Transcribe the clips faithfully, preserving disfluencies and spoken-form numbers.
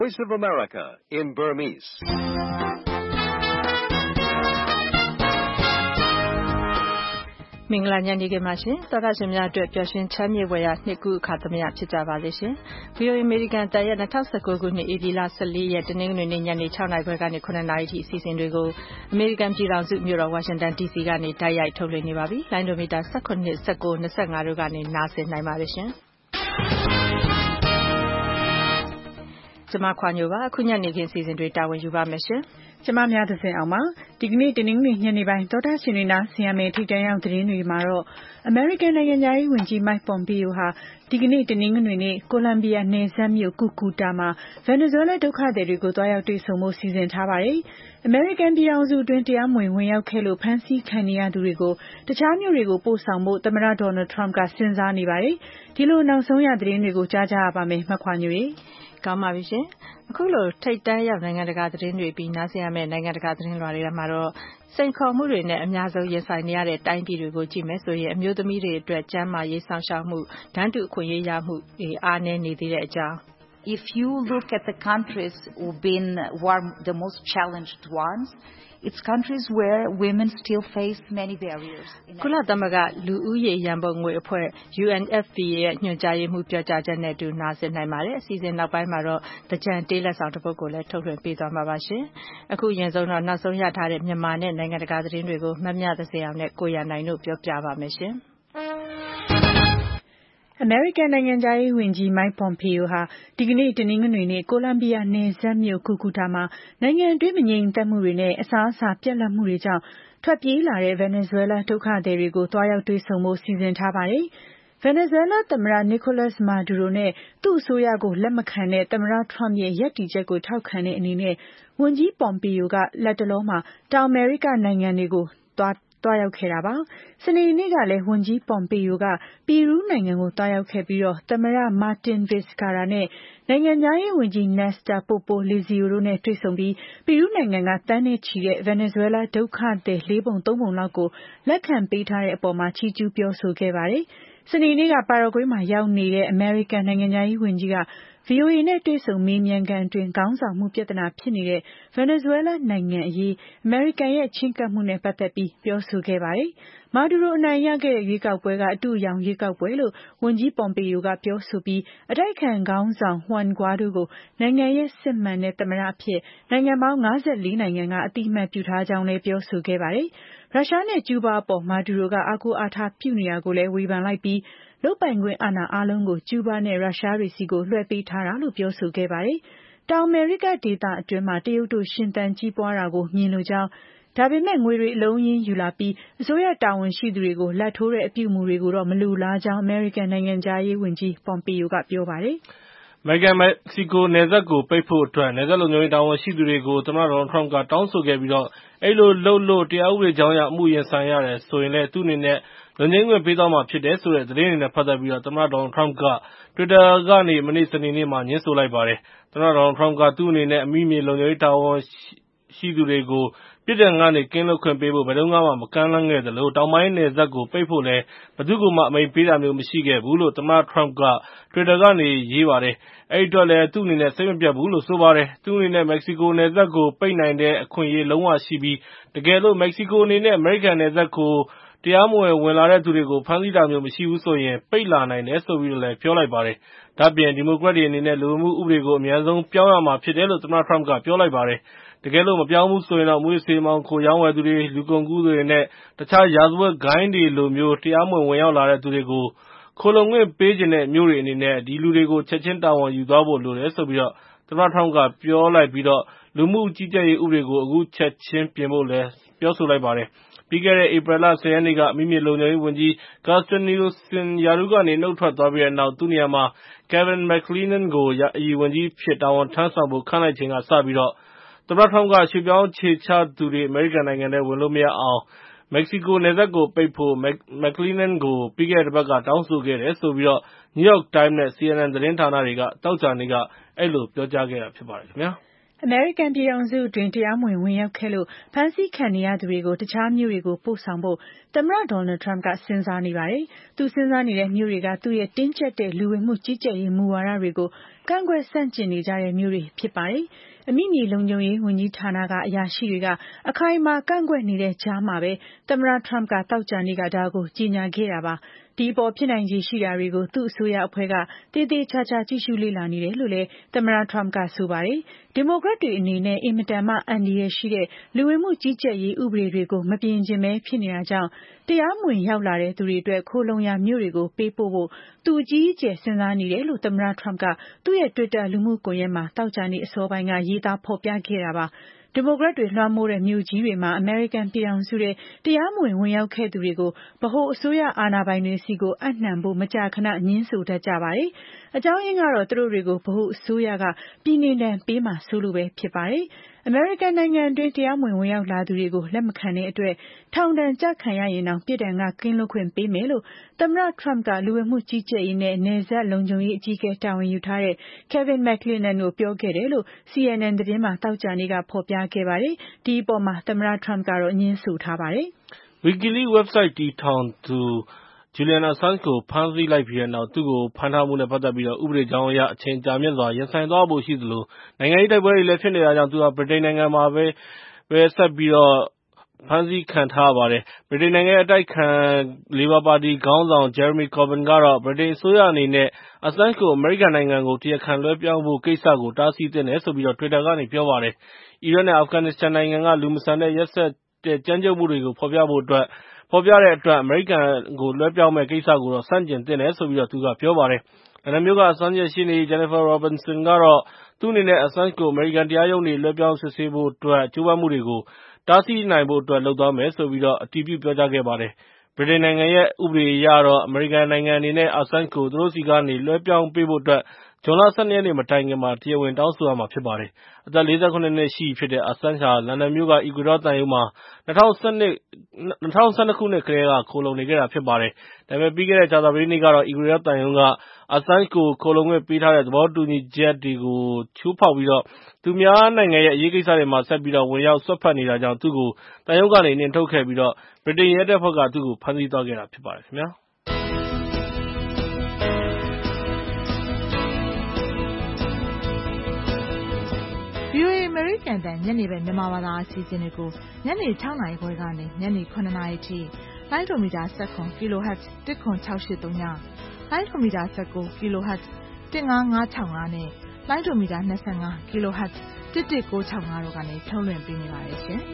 Voice of America in Burmese. ။မင်္ဂလာညနေခင်းပါရှင်။သောတာရှင်များအတွက်ပျော်ရွှင်ချမ်းမြေ့ဖွယ်ရာနှစ်ကူးအခါသမယဖြစ်ကြပါစေရှင်။ ဗီအိုအေ အမေရိကန်အသံရဲ့၂၀၁၉ခုနှစ်ဧပြီလ၁၄ရက်တနင်္ဂနွေနေ့ညနေ၆နာရီခွဲကနေ၇နာရီထိအစီအစဉ်တွေကိုအမေရိကန်ပြည်ထောင်စုမြို့တော်ဝါရှင်တန်ဒီစီကနေတိုက်ရိုက်ထုတ်လွှင့်နေပါပြီ။လိုင်းဒိုမီတာ၁၇, ၁၉, ၂၅တို့ကနေနားဆင်နိုင်ပါတယ်ရှင်။ကျွန်မခွာညိုပါအခုညနေခင်းအစီအစဉ်တွေတာဝန်ယူပါမယ်ရှင်။ကျမများသစဉ်အောင်ပါဒီကနေ့တနင်္ဂနွေညနေပိုင်းသောတာရှင်တွေနားဆင်ရမယ့်ထိတန်းရောက်သတင်းတွေမှာတော့အမေရိကန်နိုင်ငံသားရေးဝန်ကြီး Mike Pompeo ဟာဒီကနေ့တနင်္ဂနွေနေ့ကိုလံဘီယာနယ်စပ်မြို့ကူကူတာမှာဗင်နီဇွဲလားဒုက္ခသည်တွေကိုတွားရောက်တွေ့ဆုံဖို့စီစဉ်ထားပါတယ်။အမေရိကန်ပြည်ထောင်စုအတွင်းတရားမဝင်ဝင်ရောက်ခဲ့လို့ဖမ်းဆီးခံနေရသူတွေကိုတခြားမြို့တွေကိုပို့ဆောင်ဖို့သမ္မတဒေါ်နယ်ထရမ့်ကစဉ်းစားနေပါတယ်။ဒီလိုနောက်ဆုံးရသတင်းတွေကိုကြားကြရပါမယ်မခွာညိုရေကောင်းပါပြီရှင်အခုလိုထိတ်တန်းရောက်နိုင်ငံတကာသတင်းတွေပြီးနားဆင်ရမယ့်နိုင်ငံတကာသတင်းလွှာတွေမှာတော့စိန်ခေါ်မှုတွေနဲ့အများဆုံးရင်ဆိုင်နေရတဲ့တိုင်းပြည်တွေကိုကြည့်မယ်ဆိုရင်အမျိုးသမီးတွေအတွက်ကျန်းမာရေးဆောင်ရှောက်မှုတန်းတူအခွင့်အရေးရမှုတွေအားနည်းနေသေးတဲ့အကြောင်း If you look at the countries who've been who are the most challenged ones it's countries where women still face many barriers ကုလသမဂ္ဂလူဦးရေရန်ပုံငွေအဖွဲ့ U N F P A ရဲ့ညွှန်ကြားရေးမှူးပြောကြားချက်နဲ့အတူနားဆင်နိုင်ပါတယ်အစီအစဉ်နောက်ပိုင်းမှာတော့တကြံတေးလက်ဆောင်တစ်ပုဒ်ကိုလည်းထုတ်လွှင့်ပေးသွားမှာပါရှင်အခုရင်ဆုံးတော့နောက်ဆုံးရထားတဲ့မြန်မာနဲ့နိုင်ငံတကာသတင်းတွေကိုမမြသစေအောင်နဲ့ကိုရနိုင်တို့ပြောပြပါမယ်ရှင်အမေရိကန်နိုင်ငံသားရေးဝန်ကြီး Mike Pompeo ဟာဒီကနေ့တနင်္ဂနွေနေ့ကိုလံဘီယာနယ်စပ်မြို့ကူကူတာမှာနိုင်ငံတွင်းမငြိမ်သက်မှုတွေနဲ့အစားအစာပြတ်လတ်မှုတွေကြောင့်ထွက်ပြေးလာတဲ့ဗင်နီဇွဲလားဒုက္ခသည်တွေကိုတွားရောက်တွေ့ဆုံဖို့စီစဉ်ထားပါတယ်။ဗင်နီဇွဲလားသမ္မတ Nicolas Maduro နဲ့သူ့အစိုးရကိုလက်မခံတဲ့သမ္မတ Trump ရဲ့ရပ်တည်ချက်ကိုထောက်ခံတဲ့အနေနဲ့ဝန်ကြီး Pompeo ကလက်တလောမှာတောင်အမေရိကနိုင်ငံတွေကိုသွားတွားရောက်ခဲ့တာပါ။စနေနေ့ကလည်းဝန်ကြီး Pompeo ကပီရူးနိုင်ငံကိုတွားရောက်ခဲ့ပြီးတော့သမ္မတ Martin Vizcarra နဲ့နိုင်ငံခြားရေးဝန်ကြီး Nestor Popo Lizio တို့နဲ့တွေ့ဆုံပြီးပီရူးနိုင်ငံကတန်းနဲ့ချီတဲ့ဗင်နီဇွဲလားဒုက္ခသည်လေးပုံသုံးပုံလောက်ကိုလက်ခံပေးထားတဲ့အပေါ်မှာချီးကျူးပြောဆိုခဲ့ပါတယ်။စနေနေ့ကပါရာဂွေးမှာရောက်နေတဲ့အမေရိကန်နိုင်ငံခြားရေးဝန်ကြီးကဗီအိုအေနဲ့တွေ့ဆုံမေးမြန်းခန်းအတွင်းခေါင်းဆောင်မှုပြဿနာဖြစ်နေတဲ့ဗင်နီဇွဲလားနိုင်ငံအရေးအမေရိကန်ရဲ့ချဉ်းကပ်မှုနဲ့ပတ်သက်ပြီးပြောဆိုခဲ့ပါတယ်။မာဒူရိုအနိုင်ရခဲ့တဲ့ရွေးကောက်ပွဲကအတုအယောင်ရွေးကောက်ပွဲလို့ဝန်ကြီး Pompeo ကပြောဆိုပြီးအတိုက်အခံခေါင်းဆောင် Juan Guaido ကိုနိုင်ငံရဲ့စစ်မှန်တဲ့သမ္မတအဖြစ်နိုင်ငံပေါင်း၅၄နိုင်ငံကအသိအမှတ်ပြုထားကြောင်းလည်းပြောဆိုခဲ့ပါတယ်။ရုရှားနဲ့ကျူးဘားအပေါ်မာဒူရိုကအားကိုးအားထားပြုနေတာကိုလည်းဝေဖန်လိုက်ပြီးလုပ်ပိုင်ခွင့်အာဏာအားလုံးကိုကျူးဘားနဲ့ရုရှားတွေစီကိုလွှဲပေးထားတာလို့ပြောဆိုခဲ့ပါတယ်။တောင်အမေရိကဒေသအတွင်းမှာတရုတ်တို့ရှင်သန်ကြီးပွားတာကိုမြင်လိုကြောင်းဒါပေမဲ့ငွေတွေအလုံးရင်းယူလာပြီးအစိုးရတာဝန်ရှိသူတွေကိုလာထိုးတဲ့အပြုအမူတွေကိုတော့မလိုလားကြောင်းအမေရိကန်နိုင်ငံသားရေးဝန်ကြီး Pompeo ကပြောပါတယ်။အမေရိကန်မက္ကဆီကိုနယ်စပ်ကိုပိတ်ဖို့အတွက်နယ်စပ်လုံခြုံရေးတာဝန်ရှိသူတွေကိုသမ္မတဒေါ်နယ်ထရမ့်ကတောင်းဆိုခဲ့ပြီးတော့အဲ့လိုလှုပ်လို့တရားဥပဒေကြောင်းအရအမှုရင်ဆိုင်ရတယ်ဆိုရင်လည်းသူ့အနေနဲ့လုံခြုံရေးခွင့်ပေးသွားမှာဖြစ်တယ်ဆိုတဲ့သတင်းတွေနဲ့ပတ်သက်ပြီးတော့သမ္မတဒေါ်နယ်ထရမ့်က Twitter ကနေမနေ့စနေနေ့မှာညှင်းဆိုလိုက်ပါတယ်။သမ္မတဒေါ်နယ်ထရမ့်ကသူ့အနေနဲ့အမိမြေလုံခြုံရေးတာဝန်ရှိသူတွေကိုပြစ်ဒဏ်ကနေကင်းလွတ်ခွင့်ပေးဖို့ဘယ်တော့မှမကမ်းလှမ်းခဲ့သလိုတောင်ပိုင်းနယ်စပ်ကိုပိတ်ဖို့လည်းဘယ်သူကမှအမိန့်ပေးတာမျိုးမရှိခဲ့ဘူးလို့သမ္မတထရမ့်က Twitter ကနေရေးပါတယ်။အဲဒီအတွက်လည်းသူ့အနေနဲ့စိတ်မပြတ်ဘူးလို့ဆိုပါတယ်။သူ့အနေနဲ့မက္ကဆီကိုနယ်စပ်ကိုပိတ်နိုင်တဲ့အခွင့်အရေးလုံးဝရှိပြီးတကယ်လို့မက္ကဆီကိုအနေနဲ့အမေရိကန်နယ်စပ်ကိုတရားမဝင်ဝင်လာတဲ့သူတွေကိုဖမ်းဆီးတာမျိုးမရှိဘူးဆိုရင်ပိတ်လာနိုင်တယ်ဆိုပြီးတော့လည်းပြောလိုက်ပါတယ်။ဒါ့အပြင်ဒီမိုကရက်တွေအနေနဲ့လူဝင်မှုဥပဒေကိုအများဆုံးပြောင်းရမှာဖြစ်တယ်လို့သမ္မတထရမ့်ကပြောလိုက်ပါတယ်။တကယ်လို့မပြောင်းဘူးဆိုရင်တော့မူးယစ်ဆေးမောင်းခိုရောင်းဝယ်သူတွေလူကုန်ကူးသူတွေနဲ့တခြားရာဇဝတ်ဂိုဏ်းတွေလိုမျိုးတရားမဝင်ဝင်ရောက်လာတဲ့သူတွေကိုခိုလုံခွင့်ပေးချင်တဲ့မျိုးတွေအနေနဲ့ဒီလူတွေကိုချက်ချင်းတာဝန်ယူသွားဖို့လိုတယ်ဆိုပြီးတော့သမ္မတထရမ့်ကပြောလိုက်ပြီးတော့လူမှုကြီးကြပ်ရေးဥပဒေကိုအခုချက်ချင်းပြင်ဖို့လည်းပြောဆိုလိုက်ပါတယ်။ပြီးခဲ့တဲ့ဧပြီလ၁၀ရက်နေ့ကအမိမြေလုံခြုံရေးဝန်ကြီး Kirstjen Nielsen ရာထူးကနေနှုတ်ထွက်သွားပြီးတဲ့နောက်သူ့နေရာမှာ Kevin McClennan ကိုယာယီဝန်ကြီးအဖြစ်တာဝန်ထမ်းဆောင်ဖို့ခန့်လိုက်ချိန်ကစပြီးတော့သမ္မတထရမ့်ကရွှေ့ပြောင်းအခြေချသူတွေအမေရိကန်နိုင်ငံထဲဝင်လို့မရအောင်မက္ကဆီကိုနယ်စပ်ကိုပိတ်ဖို့ McClennan ကိုပြီးခဲ့တဲ့တစ်ပတ်ကတောင်းဆိုခဲ့တယ်ဆိုပြီးတော့ New York Times နဲ့ C N N သတင်းဌာနတွေကသောကြာနေ့ကအဲ့လိုပြောကြားခဲ့တာဖြစ်ပါတယ်ခင်ဗျာ။အမေရိကန်ပြည်ထောင်စုအတွင်းတရားမဝင်ဝင်ရောက်ခဲ့လို့ဖမ်းဆီးခံနေရသူတွေကိုတခြားမြို့တွေကိုပို့ဆောင်ဖို့သမ္မတဒေါ်နယ်ထရမ့်ကစဉ်းစားနေပါတယ်။သူစဉ်းစားနေတဲ့မြို့တွေကသူ့ရဲ့တင်းကျပ်တဲ့လူဝင်မှုကြီးကြပ်ရေးမူဝါဒတွေကိုကန့်ကွက်ဆန့်ကျင်နေကြတဲ့မြို့တွေဖြစ်ပါတယ်။အမိမြေလုံခြုံရေးဝန်ကြီးဌာနကအရာရှိတွေကအခိုင်အမာကန့်ကွက်နေတဲ့ကြားမှာပဲသမ္မတထရမ့်ကသောကြာနေ့ကဒါကိုကြေညာခဲ့တာပါ။ဒီအပေါ်ဖြစ်နိုင်ခြေရှိတာတွေကိုသူ့အစိုးရအဖွဲ့ကတေးသေးချာချာကြည့်ရှုလေ့လာနေတယ်လို့လည်းသမ္မတထရမ့်ကဆိုပါတယ်။ဒီမိုကရက်တွေအနေနဲ့အင်မတန်မှအန္တရာယ်ရှိတဲ့လူဝင်မှုကြီးကြပ်ရေးဥပဒေတွေကိုမပြင်ကျင်ပဲဖြစ်နေတာကြောင့်တရားမဝင်ရောက်လာတဲ့သူတွေအတွက်ခိုလုံရာမြို့တွေကိုပေးပို့ဖို့သူအကြီးအကျယ်စဉ်းစားနေတယ်လို့သမ္မတထရမ့်ကသူ့ရဲ့ Twitter လူမှုကွန်ရက်မှာသောကြာနေ့အစောပိုင်းကရေးသားဖော်ပြခဲ့တာပါ။ဒီမိုကရက်တွေလွှမ်းမိုးတဲ့မြို့ကြီးတွေမှာအမေရိကန်ပြည်ထောင်စုတဲ့တရားမဝင်ဝင်ရောက်ခဲ့သူတွေကိုဗဟိုအစိုးရအာဏာပိုင်တွေစီကိုအနှံဖို့မကြာခဏညှင်းဆိုတတ်ကြပါတယ်။အကြောင်းရင်းကတော့သူတို့တွေကိုဗဟိုအစိုးရကပြည်နှင်ဒဏ်ပေးမှဆိုလိုပဲဖြစ်ပါတယ်။အမေရိကန်နိုင်ငံအတွင်းတရားမဝင်ဝင်ရောက်လာသူတွေကိုလက်မခံတဲ့အတွက်ထောင်ဒဏ်ကျခံရရင်တောင်ပြည်ဒဏ်ကကင်းလွတ်ခွင့်ပေးမယ်လို့သမ္မတထရမ့်ကလူဝင်မှုကြီးကြပ်ရေးနဲ့နယ်စပ်လုံခြုံရေးအကြီးအကဲတာဝန်ယူထားတဲ့ Kevin McClennan ကိုပြောခဲ့တယ်လို့ C N N သတင်းမှာသောကြာနေ့ကဖော်ပြခဲ့ပါတယ်။ဒီအပေါ်မှာသမ္မတထရမ့်ကတော့ငြင်းဆိုထားပါတယ်။ Wikileaks website တည်ထောင်သူ Julian Assange ကိုဖမ်းဆီးလိုက်ပြီးတဲ့နောက်သူ့ကိုဖမ်းထားမှုနဲ့ပတ်သက်ပြီးဥပဒေကြောင်းအရအချိန်ကြာမြင့်စွာရင်ဆိုင်သွားဖို့ရှိသလိုနိုင်ငံရေးတိုက်ပွဲတွေလည်းဖြစ်နေတာကြောင့်သူဟာဗြိတိန်နိုင်ငံမှာပဲဆက်ပြီးတော့ဖမ်းဆီးခံထားရပါတယ်။ဗြိတိန်နိုင်ငံရဲ့အတိုက်အခံလေဘာပါတီခေါင်းဆောင် Jeremy Corbyn ကတော့ဗြိတိန်အစိုးရအနေနဲ့ Assange ကိုအမေရိကန်နိုင်ငံကိုတရားခံလွှဲပြောင်းဖို့ကိစ္စကိုတားဆီးသင့်တယ်ဆိုပြီး Twitter ကနေပြောပါတယ်။အီရတ်နဲ့အာဖဂန်နစ္စတန်နိုင်ငံကလူမဆန်တဲ့ရက်စက်တဲ့ကြမ်းကြုတ်မှုတွေကိုဖော်ပြဖို့အတွက်ဖော်ပြတဲ့အတွက်အမေရိကန်ကိုလွှဲပြောင်းမယ့်ကိစ္စကိုတော့ဆန့်ကျင်သင့်တယ်ဆိုပြီးသူကပြောပါတယ်။လန်ဒန်မြို့က Assange ရဲ့ရှေ့နေ Jennifer Robinson ကတော့သူ့အနေနဲ့ Assange ကိုအမေရိကန်တရားရုံးတွေလွှဲပြောင်းစစ်ဆေးဖို့အတွက်ကြိုးပမ်းမှုတွေကိုတားဆီးနိုင်ဖို့အတွက်လုပ်သွားမယ်ဆိုပြီးအတည်ပြုပြောကြားခဲ့ပါတယ်။ဗြိတိန်နိုင်ငံရဲ့ဥပဒေအရတော့အမေရိကန်နိုင်ငံအနေနဲ့ Assange ကိုသူတို့ဆီကနေလွှဲပြောင်းပေးဖို့အတွက်ဇွန်လ ၁၂ ရက်နေ့မတိုင်ခင်မှာတရားဝင်တောင်းဆိုရမှာဖြစ်ပါတယ်။အသက် ၄၇ နှစ်ရှိပြီဖြစ်တဲ့ Assange ဟာလန်ဒန်မြို့က အီကွေဒေါသံရုံးမှာ ၂၀၁၂ ခုနှစ်ကတည်းကခိုလှုံနေခဲ့တာဖြစ်ပါတယ်။ဒါပေမဲ့ပြီးခဲ့တဲ့ကြာသပတေးနေ့ကတော့အီကွေဒေါသံရုံးက Assange ကိုခိုလှုံခွင့်ပေးထားတဲ့သဘောတူညီချက်တွေကိုချိုးဖောက်ပြီးသူများနိုင်ငံရဲ့အရေးကိစ္စတွေမှာဆက်ပြီးဝင်ရောက်စွက်ဖက်နေတာကြောင့်သူ့ကိုသံရုံးကနေနှင်ထုတ်ခဲ့ပြီးဗြိတိန်ရဲတပ်ဖွဲ့ကသူ့ကိုဖမ်းဆီးသွားခဲ့တာဖြစ်ပါတယ်ခင်ဗျာ။ V O A အမေရိကန်အသံညနေပိုင်းမြန်မာဘာသာအစီအစဉ်တွေကိုညနေ ၆ နာရီခွဲကနေညနေ ၇ နာရီထိလိုင်းဒိုမီတာ ၁၇ kHz ၁၇၆၈၃ ညလိုင်းဒိုမီတာ ၁၉ kHz ၁၅၅၆၅ နဲ့လိုင်းဒိုမီတာ ၂၅ kHz ၁၁၉၆၅ တို့ကနေထုတ်လွှင့်ပေးနေပါတယ်ရှင်။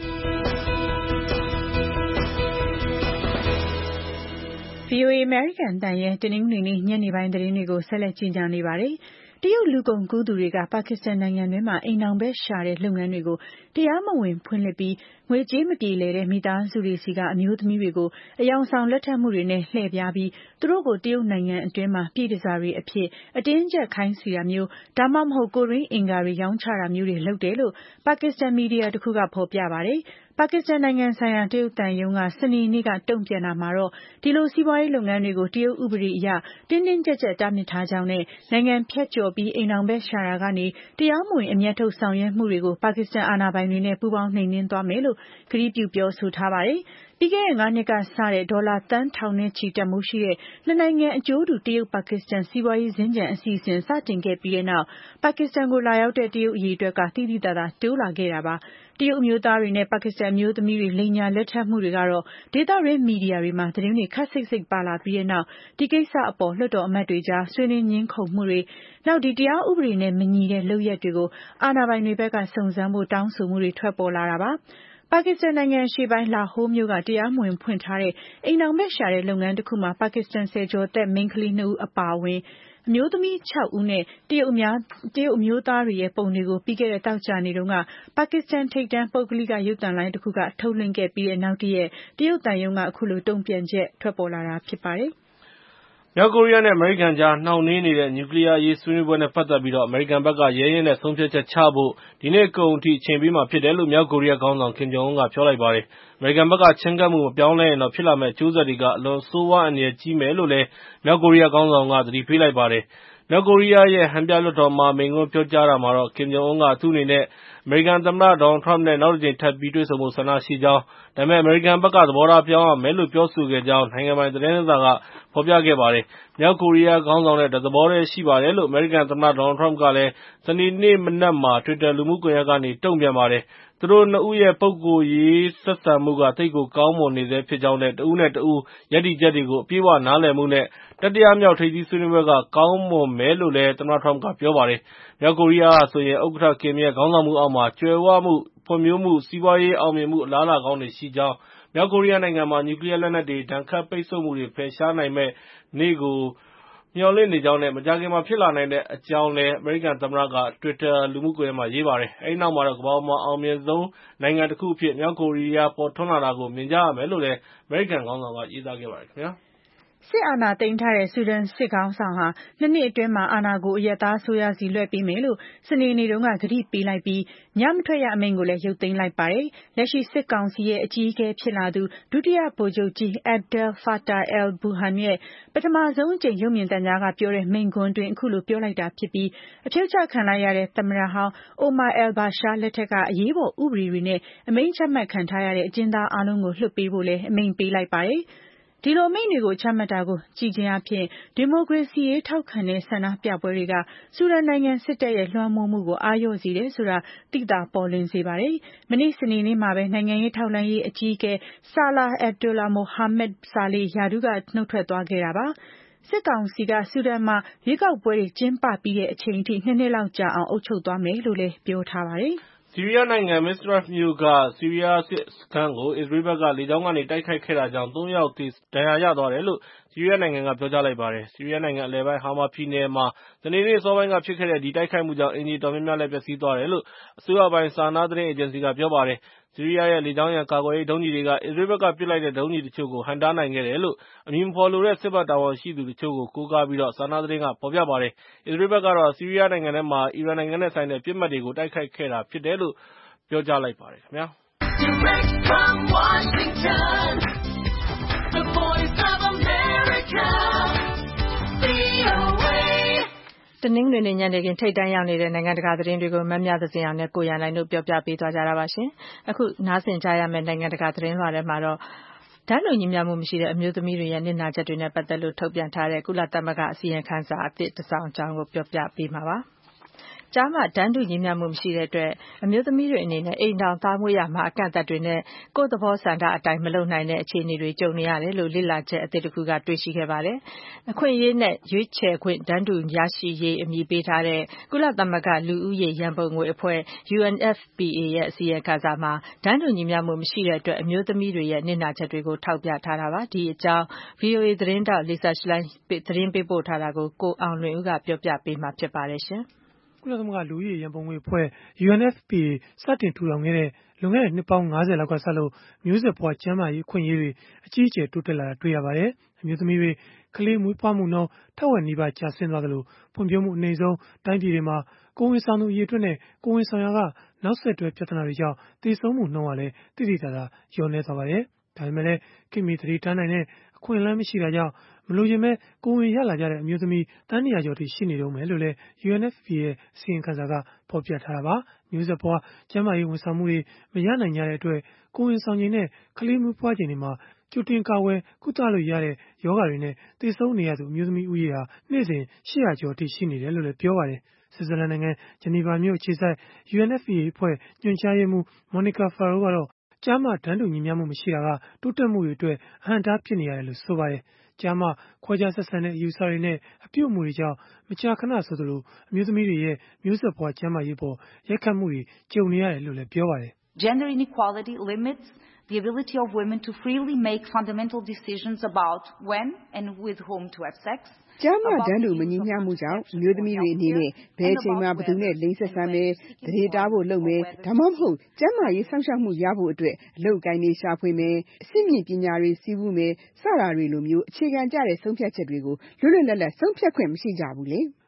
V O A အမေရိကန်အသံရဲ့တနင်္ဂနွေနေ့ညနေပိုင်းသတင်းတွေကိုဆက်လက်ကြီးညာနေပါတယ်။တရုတ်လူကုန်ကူးသူတွေကပါကစ္စတန်နိုင်ငံတွင်းမှာအိမ်ထောင်ဘက်ရှာတဲ့လုပ်ငန်းတွေကိုတရားမဝင်ဖွင့်လှစ်ပြီးငွေကြေးမပြေလည်တဲ့မိသားစုတွေစီကအမျိုးသမီးတွေကိုအယောင်ဆောင်လက်ထပ်မှုတွေနဲ့လှည့်ပြားပြီးသူတို့ကိုတရုတ်နိုင်ငံအတွင်းမှာပြည်တစားတွေအဖြစ်အတင်းကျပ်ခိုင်းစေတာမျိုးဒါမှမဟုတ်ကိုယ်တွင်းအင်္ဂါတွေရောင်းချတာမျိုးတွေလုပ်တယ်လို့ပါကစ္စတန်မီဒီယာတစ်ခုကဖော်ပြပါတယ်။ပါကစ္စတန်နိုင်ငံဆိုင်ရာတရုတ်သံရုံးကစနေနေ့ကတုံ့ပြန်တာမှာတော့ဒီလိုစီးပွားရေးလုပ်ငန်းတွေကိုတရုတ်ဥပဒေအရတင်းတင်းကျပ်ကျပ်တားမြစ်ထားကြောင်းနဲ့နိုင်ငံဖြတ်ကျော်ပြီးအိမ်ထောင်ဘက်ရှာတာကနေတရားမဝင်အမျက်ထုတ်ဆောင်ရွက်မှုတွေကိုပါကစ္စတန်အာဏာပိုင်တွေနဲ့ပူးပေါင်းနှိမ်နင်းသွားမယ်လို့ကတိပြုပြောဆိုထားပါတယ်။ပြီးခဲ့တဲ့ငါးနှစ်ကစတဲ့ဒေါ်လာသန်းထောင်နဲ့ချီတန်ဖိုးရှိတဲ့နှစ်နိုင်ငံအကျိုးတူတရုတ်ပါကစ္စတန်စီးပွားရေးစင်္ကြန်အစီအစဉ်စတင်ခဲ့ပြီးတဲ့နောက်ပါကစ္စတန်ကိုလာရောက်တဲ့တရုတ်အရေအတွက်ကသိသိသာသာတိုးလာခဲ့တာပါ။တရုတ်အမျိုးသားတွေနဲ့ပါကစ္စတန်အမျိုးသမီးတွေလိမ်ညာလက်ထပ်မှုတွေကတော့ဒေသတွင်းမီဒီယာတွေမှာသတင်းတွေခပ်စိပ်စိပ်ပါလာပြီးတဲ့နောက်ဒီကိစ္စအပေါ်လွှတ်တော်အမတ်တွေကြားဆွေးနွေးငြင်းခုန်မှုတွေနောက်ဒီတရားဥပဒေနဲ့မညီတဲ့လုပ်ရပ်တွေကိုအာဏာပိုင်တွေဘက်ကစုံစမ်းဖို့တောင်းဆိုမှုတွေထွက်ပေါ်လာတာပါ။ပါကစ္စတန်နိုင်ငံအရှေ့ပိုင်းလာဟိုးမြို့ကတရားမဝင်ဖွင့်ထားတဲ့အိမ်ထောင်ဘက်ရှာတဲ့လုပ်ငန်းတစ်ခုမှာပါကစ္စတန်ဆယ်ကျော်သက်မိန်းကလေးနှစ်ဦးအပါအဝင်အမျိုးသမီးခြောက်ဦးနဲ့တရုတ်အများတရုတ်အမျိုးသားတွေရဲ့ပုံတွေကိုပြီးခဲ့တဲ့တောက်ကြနေတုန်းကပါကစ္စတန်ထိပ်တန်းပုဂ္ဂလိကရုပ်သံလိုင်းတစ်ခုကထုတ်လွှင့်ခဲ့ပြီးတဲ့နောက်တည့်ရက်တရုတ်တန်ရုံးကအခုလိုတုံ့ပြန်ချက်ထွက်ပေါ်လာတာဖြစ်ပါတယ်။မြောက်ကိုရီးယားနဲ့အမေရိကန်ကြားနှောင့်နှေးနေတဲ့နျူကလီးယားအရေးဆွေးနွေးပွဲနဲ့ပတ်သက်ပြီးအမေရိကန်ဘက်ကရဲရဲနဲ့ဆုံးဖြတ်ချက်ချဖို့ဒီနေ့ကုန်အထိအချိန်ပေးမှာဖြစ်တယ်လို့မြောက်ကိုရီးယားခေါင်းဆောင်ကင်ဂျုံအွန်းကပြောလိုက်ပါတယ်။အမေရိကန်ဘက်ကချဉ်းကပ်မှုမပြောင်းလဲရင်တော့ဖြစ်လာမယ့်အကျိုးဆက်တွေကအလွန်ဆိုးဝါးအန္တရာယ်ကြီးမယ်လို့လည်းမြောက်ကိုရီးယားခေါင်းဆောင်ကသတိပေးလိုက်ပါတယ်။မြောက်ကိုရီးယားရဲ့ဟန်ပြလွှတ်တော်မှာမိန့်ခွန်းပြောကြားတာမှာတော့ ကင်ဂျုံအွန်းကသူ့အနေနဲ့အမေရိကန်သမ္မတဒေါ်နယ်ထရမ့်နဲ့နောက်တစ်ကြိမ်ထပ်ပြီးတွေ့ဆုံဖို့ဆန္ဒရှိကြောင်းဒါပေမဲ့အမေရိကန်ဘက်ကသဘောထားပြောင်းရမယ်လို့ပြောဆိုခဲ့ကြောင်းနိုင်ငံပိုင်သတင်းစာကဖော်ပြခဲ့ပါတယ်။မြောက်ကိုရီးယားခေါင်းဆောင်တဲ့သဘောတည်းရှိပါတယ်လို့အမေရိကန်သမ္မတဒေါ်နယ်ထရမ့်ကလည်းစနေနေ့မနက်မှာ Twitter လူမှုကွန်ရက်ကနေတုံ့ပြန်ပါတယ်။သူတို့နှစ်ဦးရဲ့ပုဂ္ဂိုလ်ရေးဆက်ဆံမှုကသိပ်ကိုကောင်းမွန်နေဆဲဖြစ်ကြောင်းနဲ့တဦးနဲ့တဦးရပ်တည်ချက်တွေကိုအပြည့်အဝနားလည်မှုနဲ့တတိယမြောက်ထိပ်သီးဆွေးနွေးပွဲကကောင်းမွန်မယ်လို့လည်းသမ္မတထရမ့်ကပြောပါတယ်။မြောက်ကိုရီးယားဟာဆိုရင်ဥက္ကဋ္ဌကင်ရဲ့ခေါင်းဆောင်မှုအောက်မှာကြွယ်ဝမှုဖွံ့ဖြိုးမှုစီးပွားရေးအောင်မြင်မှုအလားအလာကောင်းတွေရှိကြောင်းမြောက်ကိုရီးယားနိုင်ငံမှာနျူကလ িয়ার လက်နက်တွေဒဏ်ခတ်ပိတ်ဆို့မှုတွေဖယ်ရှားနိုင်မယ့်နေ့ကိုမျှော်လင့်နေကြောင်းနဲ့မကြာခင်မှာဖြစ်လာနိုင်တဲ့အကြောင်းလည်းအမေရိကန်သမ္မတက Twitter လူမှုကွန်ရက်မှာရေးပါတယ်။အဲဒီနောက်မှာတော့ကမ္ဘာပေါ်မှာအောင်မြင်ဆုံးနိုင်ငံတစ်ခုအဖြစ်မြောက်ကိုရီးယားပေါ်ထွန်းလာတာကိုမြင်ကြရမယ်လို့လည်းအမေရိကန်ခေါင်းဆောင်ကရေးသားခဲ့ပါတယ်ခင်ဗျာ။စစ်အာဏာသိမ်းထားတဲ့ဆူဒန်စစ်ခေါင်းဆောင်ဟာနှစ်နှစ်အတွင်းမှာအာဏာကိုအရပ်သားအစိုးရစီလွှဲပေးမယ်လို့စနေနေ့တုန်းကကတိပေးလိုက်ပြီးညမထွက်ရအမိန့်ကိုလည်းရုပ်သိမ်းလိုက်ပါတယ်။လက်ရှိစစ်ကောင်စီရဲ့အကြီးအကဲဖြစ်လာသူဒုတိယဗိုလ်ချုပ်ကြီး Abdel Fattah al-Burhan ရဲ့ပထမဆုံးအကြိမ်ရုပ်မြင်သံကြားကပြောတဲ့မိန့်ခွန်းတွင်အခုလိုပြောလိုက်တာဖြစ်ပြီးအဖြုတ်ချခံလိုက်ရတဲ့သမ္မတဟောင်း Omar al-Bashir လက်ထက်ကအရေးပေါ်ဥပဒေတွေနဲ့အမိန့်ချမှတ်ခံထားရတဲ့အကျဉ်းသားအလုံးကိုလွှတ်ပေးဖို့လည်းအမိန့်ပေးလိုက်ပါတယ်။ဒီလိုအမိန့်တွေကိုချမှတ်တာကိုကြည်ချင်းအဖြစ်ဒီမိုကရေစီရေးထောက်ခံတဲ့ဆန္ဒပြပွဲတွေကဆူဒန်နိုင်ငံစစ်တပ်ရဲ့လွှမ်းမိုးမှုကိုအားလျော့စေတယ်ဆိုတာသိသာပေါ်လွင်စေပါတယ်။မနေ့စနေနေ့မှာပဲနိုင်ငံရေးထောက်လှမ်းရေးအကြီးအကဲ Salah Abdullah Mohamed Saleh ရာထူးကနှုတ်ထွက်သွားခဲ့တာပါ။စစ်ကောင်စီကဆူဒန်မှာရွေးကောက်ပွဲတွေကျင်းပပြီးတဲ့အချိန်ထိနှစ်နှစ်လောက်ကြာအောင်အုပ်ချုပ်သွားမယ်လို့လည်းပြောထားပါတယ်။ဆီးရီးယားနိုင်ငံမစ္စရတ်မြို့ကဆီးရီးယားစစ်စခန်းကိုအစ္စရေးဘက်ကလေကြောင်းကနေတိုက်ခိုက်ခဲ့တာကြောင့်သုံးယောက်ဒဏ်ရာရသွားတယ်လို့ဆီးရီးယားနိုင်ငံကပြောကြားလိုက်ပါတယ်။ဆီးရီးယားနိုင်ငံအလယ်ပိုင်းဟာမာပြည်နယ်မှာစနေနေ့အစောပိုင်းကဖြစ်ခဲ့တဲ့ဒီတိုက်ခိုက်မှုကြောင့်အိမ်ခြေတော်များများလည်းပျက်စီးသွားတယ်လို့အစိုးရပိုင်စာနာသတင်းအေဂျင်စီကပြောပါတယ်။ဆီးရီးယားရဲ့လေကြောင်းရန်ကာကွယ်ရေးဒုံးကျည်တွေကအစ္စရေးဘက်ကပစ်လိုက်တဲ့ဒုံးကျည်တချို့ကိုဟန့်တားနိုင်ခဲ့တယ်လို့အမည်မဖော်လိုတဲ့စစ်ဘက်တာဝန်ရှိသူတချို့ကိုကိုးကားပြီးစာနာသတင်းကဖော်ပြပါတယ်။အစ္စရေးဘက်ကတော့ဆီးရီးယားနိုင်ငံထဲမှာအီရန်နိုင်ငံနဲ့ဆိုင်တဲ့ပစ်မှတ်တွေကိုတိုက်ခိုက်ခဲ့တာဖြစ်တယ်လို့ပြောကြားလိုက်ပါတယ်ခင်ဗျာ။ Direct from Washington, the voice of America, V O A တနင်္ဂနွေနေ့ညနေခင်းထိပ်တန်းရောက်နေတဲ့နိုင်ငံတကာသတင်းတွေကိုမမြသဇင်အောင်နဲ့ကိုရန်နိုင်တို့ပြောပြပေးသွားကြတာပါရှင်။အခုနားဆင်ကြရမယ့်နိုင်ငံတကာသတင်းလွှာထဲမှာတော့တန်းတူညီမျှမှုမရှိတဲ့အမျိုးသမီးတွေရဲ့နစ်နာချက်တွေနဲ့ပတ်သက်လို့ထုတ်ပြန်ထားတဲ့ကုလသမဂ္ဂအစီရင်ခံစာအသစ်တစ်စောင်အကြောင်းကိုပြောပြပေးမှာပါ။ကျားမတန်းတူညီမျှမှုမရှိတဲ့အတွက်အမျိုးသမီးတွေအနေနဲ့အိမ်ထောင်သားမွေးရာမှာအကန့်အသတ်တွေနဲ့ကိုယ့်သဘောဆန္ဒအတိုင်းမလုပ်နိုင်တဲ့အခြေအနေတွေကြုံနေရတယ်လို့လေ့လာချက်အသစ်တစ်ခုကတွေ့ရှိခဲ့ပါတယ်။အခွင့်အရေးနဲ့ရွေးချယ်ခွင့်တန်းတူရရှိရေးအမည်ပေးထားတဲ့ကုလသမဂ္ဂလူဦးရေရန်ပုံငွေအဖွဲ့ U N F P A ရဲ့အစီရင်ခံစာမှာတန်းတူညီမျှမှုမရှိတဲ့အတွက်အမျိုးသမီးတွေရဲ့နစ်နာချက်တွေကိုထောက်ပြထားတာပါ။ဒီအကြောင်း V O A သတင်းထောက် Lisa Schlein သတင်းပေးပို့ထားတာကိုကိုအောင်လွင်ဦးကပြောပြပေးမှာဖြစ်ပါတယ်ရှင်။ကုလသမဂ္ဂလူဦးရေရန်ပုံငွေအဖွဲ့ U N F P A စတင်ထူထောင်ခဲ့တဲ့လွန်ခဲ့တဲ့နှစ်ပေါင်း၅၀လောက်ကစလို့မျိုးဆက်ပွားကျန်းမာရေးအခွင့်အရေးတွေအကြီးအကျယ်တိုးတက်လာတာတွေ့ရပါတယ်။အမျိုးသမီးတွေကလေးမွေးဖွားမှုနှုန်းထက်ဝက်နီးပါးကျဆင်းသွားသလိုဖွံ့ဖြိုးမှုအနိမ့်ဆုံးတိုင်းပြည်တွေမှာကိုယ်ဝန်ဆောင်သူအရေအတွက်နဲ့ကိုယ်ဝန်ဆောင်ရာကနောက်ဆက်တွဲပြဿနာတွေကြောင့်သေဆုံးမှုနှုန်းကလည်းတိတိကျကျလျော့နည်းသွားပါတယ်။ဒါပေမဲ့လည်းခင်မီသတိထားနိုင်တဲ့အခွင့်အလမ်းမရှိတာကြောင့်မလိုချင်မဲ့ကိုယ်ဝင်ရလာကြတဲ့အမျိုးသမီးတန်းနေရာကျော်ထိရှိနေတော့မယ်လို့လည်း U N F P A ရဲ့အစီရင်ခံစာကဖော်ပြထားတာပါမျိုးဆက်ပွားကျန်းမာရေးဝန်ဆောင်မှုတွေမရနိုင်ကြတဲ့အတွက်ကိုယ်ဝင်ဆောင်ချိန်နဲ့ကလေးမွေးဖွားချိန်တွေမှာကြိုတင်ကာကွယ်ကုသလို့ရတဲ့ယောဂတွေနဲ့သေဆုံးနေရသူအမျိုးသမီးဦးရေဟာနေ့စဉ်ရှစ်ရာကျော်ထိရှိနေတယ်လို့လည်းပြောပါတယ်ဆွစ်ဇာလန်နိုင်ငံဂျနီဗာမြို့အခြေစိုက် U N F P A အဖွဲ့ညွှန်ကြားရေးမှူး Monica Farrow ကတော့ကျားမတန်းတူညီမျှမှုမရှိတာကတိုးတက်မှုတွေအတွက်အဟန့်အတားဖြစ်နေရတယ်လို့ဆိုပါတယ်။ကျားမခွဲခြားဆက်ဆံတဲ့အယူအဆတွေနဲ့အပြုအမူတွေကြောင့်မကြာခဏဆိုသလိုအမျိုးသမီးတွေရဲ့မျိုးဆက်ပွားကျန်းမာရေးပေါ်ရိုက်ခတ်မှုတွေကြုံနေရတယ်လို့လည်းပြောပါတယ်။ Gender inequality limits the ability of women to freely make fundamental decisions about when and with whom to have sex. ကျားမတန်းတူမညီမျှမှုကြောင့်အမျိုးသမီးတွေအနေနဲ့ဘယ်အချိန်မှာဘယ်သူနဲ့လိင်ဆက်ဆံမယ်၊သတိထားဖို့လုပ်မယ်ဒါမှမဟုတ်ကျန်းမာရေးစောင့်ရှောက်မှုရဖို့အတွက်အလုပ်ကိုင်းတွေရှာဖွေမယ်အဆင့်မြင့်ပညာတွေစီးပူးမယ်စတာတွေလိုမျိုးအခြေခံကျတဲ့ဆုံးဖြတ်ချက်တွေကိုလွတ်လွတ်လပ်လပ်ဆုံးဖြတ်ခွင့်မရှိကြဘူးလေ။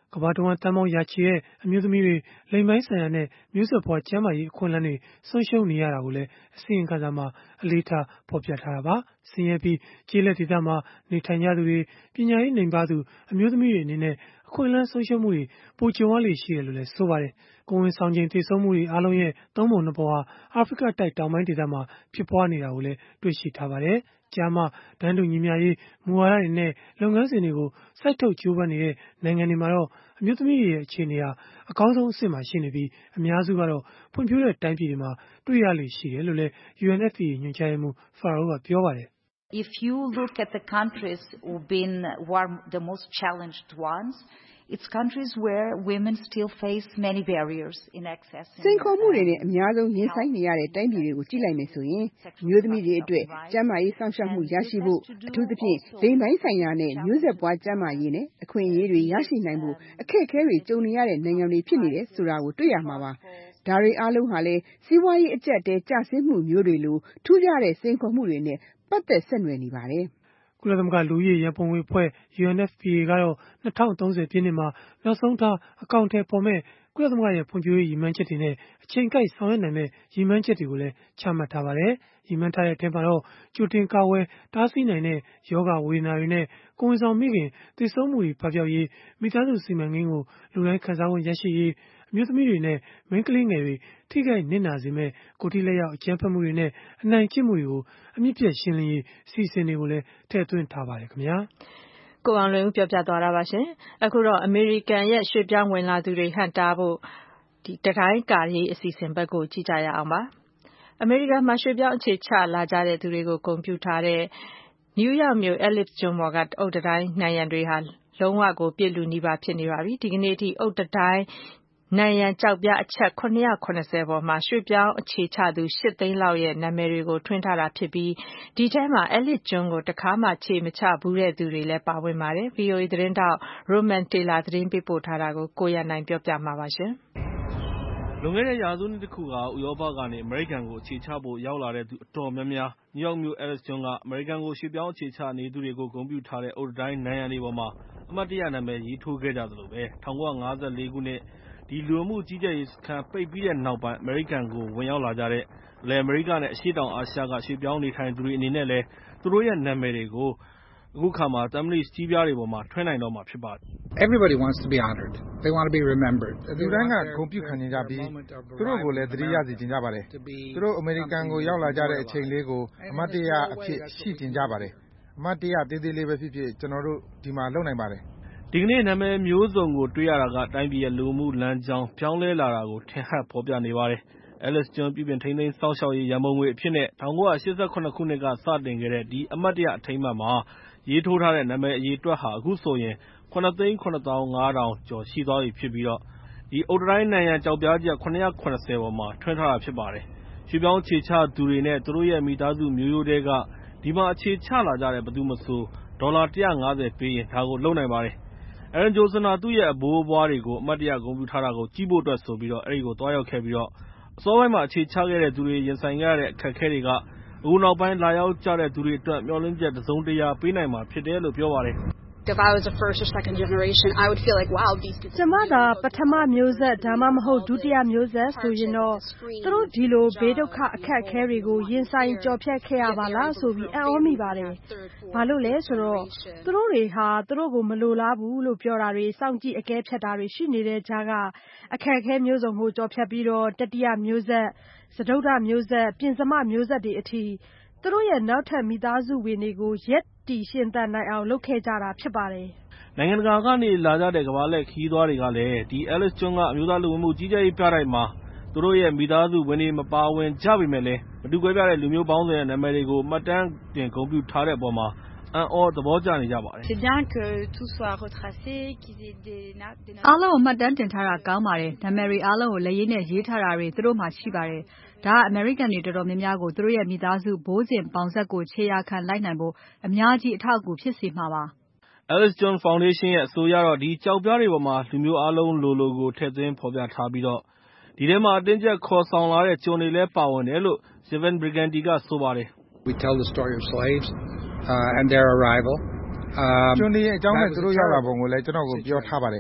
ကမ္ဘာတဝန်းတန်ပေါင်းရာချီရဲ့အမျိုးသမီးတွေလိင်ပိုင်းဆိုင်ရာနဲ့မျိုးဆက်ပွားကျန်းမာရေးအခွင့်အလမ်းတွေဆုံးရှုံးနေရတာကိုလည်းအစီရင်ခံစာမှာအလေးထားဖော်ပြထားတာပါ။ဆင်းရဲပြီးကျေးလက်ဒေသမှာနေထိုင်ကြသူတွေပညာရေးနှိမ်ပါးသူအမျိုးသမီးတွေအနေနဲ့အခွင့်အလမ်းဆုံးရှုံးမှုတွေပိုကြုံရလေရှိတယ်လို့လည်းဆိုပါတယ်။ကိုယ်ဝန်ဆောင်ချိန်သေဆုံးမှုတွေအားလုံးရဲ့သုံးပုံနှစ်ပုံဟာအာဖရိကတိုက်တောင်ပိုင်းဒေသမှာဖြစ်ပွားနေတာကိုလည်းတွေ့ရှိထားပါတယ်။ကျားမတန်းတူညီမျှရေးမူဝါဒတွေနဲ့လုပ်ငန်းစဉ်တွေကိုစိုက်ထုတ်ကြိုးပမ်းနေတဲ့နိုင်ငံတွေမှာတော့အမျိုးသမီးတွေရဲ့အခြေအနေဟာအကောင်းဆုံးအဆင့်မှာရှိနေပြီးအများစုကတော့ဖွံ့ဖြိုးတဲ့တိုင်းပြည်တွေမှာတွေ့ရလေရှိတယ်လို့လည်း U N F P A ညွှန်ကြားရေးမှူး Farrow ကပြောပါတယ်။ If you look at the countries who've been who are the most challenged ones, it's countries where women still face many barriers in accessing စိန်ခေါ်မှုတွေနဲ့အများဆုံးရင်ဆိုင်နေရတဲ့တိုင်းပြည်တွေကိုကြည့်လိုက်မယ်ဆိုရင်မျိုးသမီးတွေအတွက်ကျန်းမာရေးစောင့်ရှောက်မှုရရှိဖို့အထူးသဖြင့်လိင်ပိုင်းဆိုင်ရာနဲ့မျိုးဆက်ပွားကျန်းမာရေးနဲ့အခွင့်အရေးတွေရရှိနိုင်ဖို့အခက်အခဲတွေကြုံနေရတဲ့နိုင်ငံတွေဖြစ်နေတယ်ဆိုတာကိုတွေ့ရမှာပါ။ဒါတွေအားလုံးဟာလည်းစီးပွားရေးအကျပ်အတည်းကျဆင်းမှုမျိုးတွေလိုထူးခြားတဲ့စိန်ခေါ်မှုတွေနဲ့ပတ်သက်ဆက်နွယ်နေပါတယ်။ကုလသမဂ္ဂလူဦးရေရန်ပုံငွေအဖွဲ့ U N F P A ကတော့၂၀၃၀ပြည့်နှစ်မှာနောက်ဆုံးထားအကောင့်ထဲပေါ်မဲ့ကုလသမဂ္ဂရဲ့ဖွံ့ဖြိုးရေးရည်မှန်းချက်တွေနဲ့အချိန်ကိုက်ဆောင်ရွက်နိုင်မဲ့ရည်မှန်းချက်တွေကိုလည်းချမှတ်ထားပါတယ်။ရည်မှန်းထားတဲ့အထက်မှာတော့ကြိုတင်ကာဝယ်တားဆီးနိုင်တဲ့ယောဂဝေဒနာတွေနဲ့ကိုယ်ဝန်ဆောင်မိခင်သေဆုံးမှုတွေပပျောက်ရေးမိသားစုစီမံကိန်းကိုလူတိုင်းခံစားခွင့်ရရှိရေးအမျိုးသမီးတွေနဲ့မိန်းကလေးငယ်တွေထိခိုက်နစ်နာစေမဲ့ကိုယ်ထိလက်ရောက်အကြမ်းဖက်မှုတွေနဲ့အနိုင်ကျင့်မှုတွေကိုအမြင့်ပြတ်ရှင်းလင်းရေးစီစဉ်တွေကိုလည်းထည့်သွင်းထားပါတယ်ခင်ဗျာ။ကိုအောင်လွင်ဦးပြောပြသွားတာပါရှင်။အခုတော့အမေရိကန်ရဲ့ရွှေ့ပြောင်းဝင်လာသူတွေဟန့်တားဖို့ဒီတတိုင်းကာရေးအစီအစဉ်ဘက်ကိုကြည့်ကြရအောင်ပါ။အမေရိကန်မှာရွှေ့ပြောင်းအခြေချလာကြတဲ့သူတွေကိုဂုဏ်ပြုထားတဲ့နယူးယောက်မြို့ Ellis ကျွန်းပေါ်ကအုတ်တတိုင်းနံရံတွေဟာလုံးဝကိုပြည့်လူနီးပါးဖြစ်နေပါပြီ။ဒီကနေ့အထိအုတ်တတိုင်းနံရံကြောက်ပြအချက်ခုနှစ်ရာခုနှစ်ဆယ်ပေါ်မှာရွှေ့ပြောင်းအခြေချသူရှစ်သိန်းလောက်ရဲ့နာမည်တွေကိုထွင်းထားတာဖြစ်ပြီးဒီထဲမှာ Ellis ကျွန်းကိုတခါမှခြေမချဘူးတဲ့သူတွေလည်းပါဝင်ပါတယ်။ V O A သတင်းတောက် Roman Taylor သတင်းပေးပို့ထားတာကိုကိုရနိုင်ပြောပြမှာပါရှင်။လွန်ခဲ့တဲ့ရာစုနှစ်တခုကဥရောပကနေအမေရိကန်ကိုအခြေချဖို့ရောက်လာတဲ့သူအတော်များများနယူးယောက်မြို့ Ellis ကျွန်းကအမေရိကန်ကိုရွှေ့ပြောင်းအခြေချနေသူတွေကိုဂုဏ်ပြုထားတဲ့အုတ်တတိုင်းနံရံတွေပေါ်မှာအမှတ်တရနာမည်ရေးထိုးခဲ့ကြသလိုပဲ၁၉၅၄ခုနှစ်ဒီလူဝင်မှုကြီးကြပ်ရေးစခန်းပိတ်ပြီးတဲ့နောက်ပိုင်းအမေရိကန်ကိုဝင်ရောက်လာကြတဲ့အလယ်အမေရိကနဲ့အရှေ့တောင်အာရှကရွှေ့ပြောင်းနေထိုင်သူတွေအနေနဲ့လည်းသူတို့ရဲ့နာမည်တွေကိုအခုခါမှာသံမဏိစည်းပြားတွေပေါ်မှာထွင်းနိုင်တော့မှာဖြစ်ပါတယ်။ Everybody wants to be honored. They want to be remembered. လူတိုင်းကဂုဏ်ပြုခံကြပြီးသူတို့ကိုလည်းသတိရစေချင်ကြပါတယ်။သူတို့အမေရိကန်ကိုရောက်လာကြတဲ့အချိန်လေးကိုအမှတ်တရအဖြစ်ရှိချင်ကြပါတယ်။အမှတ်တရသေးသေးလေးပဲဖြစ်ဖြစ်ကျွန်တော်တို့ဒီမှာလုပ်နိုင်ပါတယ်။ဒီကနေ့နာမည်မျိုးစုံကိုတွေ့ရတာကတိုင်းပြည်ရဲ့လူမှုလမ်းကြောင်းပြောင်းလဲလာတာကိုထင်ဟပ်ဖော်ပြနေပါတယ်။ Ellis ကျွန်းပြုပြင်ထိန်းသိမ်းစောင့်ရှောက်ရေးရန်ပုံငွေအဖြစ်နဲ့၁၉၈၇ခုနှစ်ကစတင်ခဲ့တဲ့ဒီအမှတ်တရအထိမ်းအမှတ်မှာရေးထိုးထားတဲ့နာမည်အရေအတွက်ဟာအခုဆိုရင်ခုနှစ်သိန်းခုနှစ်သောင်းငါးထောင်ကျော်ရှိသွားပြီဖြစ်ပြီးဒီအုတ်တတိုင်းနံရံကျောက်ပြားချက်ခုနှစ်ရာခုနှစ်ဆယ်ပေါ်မှာထွင်းထားတာဖြစ်ပါတယ်။ရွှေ့ပြောင်းအခြေချသူတွေနဲ့သူတို့ရဲ့မိသားစုမျိုးရိုးထဲကဒီမှာအခြေချလာကြတဲ့ဘယ်သူမဆိုဒေါ်လာ၁၅၀ပေးရင်ဒါကိုလုပ်နိုင်ပါတယ်။ Aaron Johnson ဟာသူ့ရဲ့အဘိုးဘွားတွေကိုအမှတ်တရဂုဏ်ပြုထားတာကိုကြည့်ဖို့အတွက်ဆိုပြီးအဲဒီကိုသွားရောက်ခဲ့ပြီးအစောပိုင်းမှာအခြေချခဲ့တဲ့သူတွေရင်ဆိုင်ခဲ့ရတဲ့အခက်အခဲတွေကအခုနောက်ပိုင်းလာရောက်ကြတဲ့သူတွေအတွက်မျှော်လင့်ချက်တစုံတရာပေးနိုင်မှာဖြစ်တယ်လို့ပြောပါတယ်။ If I was a first or second generation, I would feel like wow these people ကျမသာပထမမျိုးဆက်ဒါမှမဟုတ်ဒုတိယမျိုးဆက်ဆိုရင်တော့သူတို့ဒီလိုဘေးဒုက္ခအခက်အခဲတွေကိုရင်ဆိုင်ကြော်ဖြတ်ခဲ့ရပါလားဆိုပြီးအံ့ဩမိပါတယ်။ဘာလို့လဲဆိုတော့သူတို့တွေဟာသူတို့ကိုမလိုလားဘူးလို့ပြောတာတွေစောင့်ကြည့်အကဲဖြတ်တာတွေရှိနေတဲ့ကြားကအခက်အခဲမျိုးစုံကိုကြော်ဖြတ်ပြီးတော့တတိယမျိုးဆက်စတုတ္ထမျိုးဆက်ပြင်စမမျိုးဆက်တွေအထိသူတို့ရဲ့နောက်ထပ်မိသားစုဝင်တွေကိုရက်တီရှင်သန်နိုင်အောင်လုပ်ခဲ့ကြတာဖြစ်ပါတယ်။နိုင်ငံတကာကနေလာကြတဲ့ကမ္ဘာလှည့်ခရီးသွားတွေကလည်းဒီ Ellis ကျွန်းကအမျိုးသားလူဝင်မှုကြီးကြပ်ရေးပြတိုက်မှာသူတို့ရဲ့မိသားစုဝင်တွေမပါဝင်ကြပေမဲ့လည်းမတူကွဲပြားတဲ့လူမျိုးပေါင်းစုံရဲ့နာမည်တွေကိုမှတ်တမ်းတင်ဂုဏ်ပြုထားတဲ့အပေါ်မှာအံ့ဩသဘောကျနေကြပါတယ်။ C'est bien que tout soit retracé, qu'ils aient des အားလုံးကိုမှတ်တမ်းတင်ထားတာကောင်းပါတယ်။နာမည်တွေအားလုံးကိုလက်ရေးနဲ့ရေးထားတာတွေသူတို့မှာရှိပါတယ်။ဒါကအမေရိကန်တွေတော်တော်များများကိုသူတို့ရဲ့မိသားစုဘိုးစဉ်ပေါင်ဆက်ကိုခြေရာခံလိုက်နိုင်ဖို့အများကြီးအထောက်အကူဖြစ်စေမှာပါ။ Ellis John Foundation ရဲ့အဆိုအရတော့ဒီကျောက်ပြားတွေပေါ်မှာလူမျိုးအားလုံးလိုလိုကိုထည့်သွင်းဖော်ပြထားပြီးဒီထဲမှာအတင်းကျပ်ခေါ်ဆောင်လာတဲ့ကျွန်တွေလည်းပါဝင်တယ်လို့ Sylvain Briganti ကဆိုပါတယ်။ We tell the story of slaves uh, and their arrival. ကျွန်တွေရဲ့အကြောင်းနဲ့သူတို့ရောက်လာပုံကိုလည်းကျွန်တော်ကိုပြောထားပါတယ်။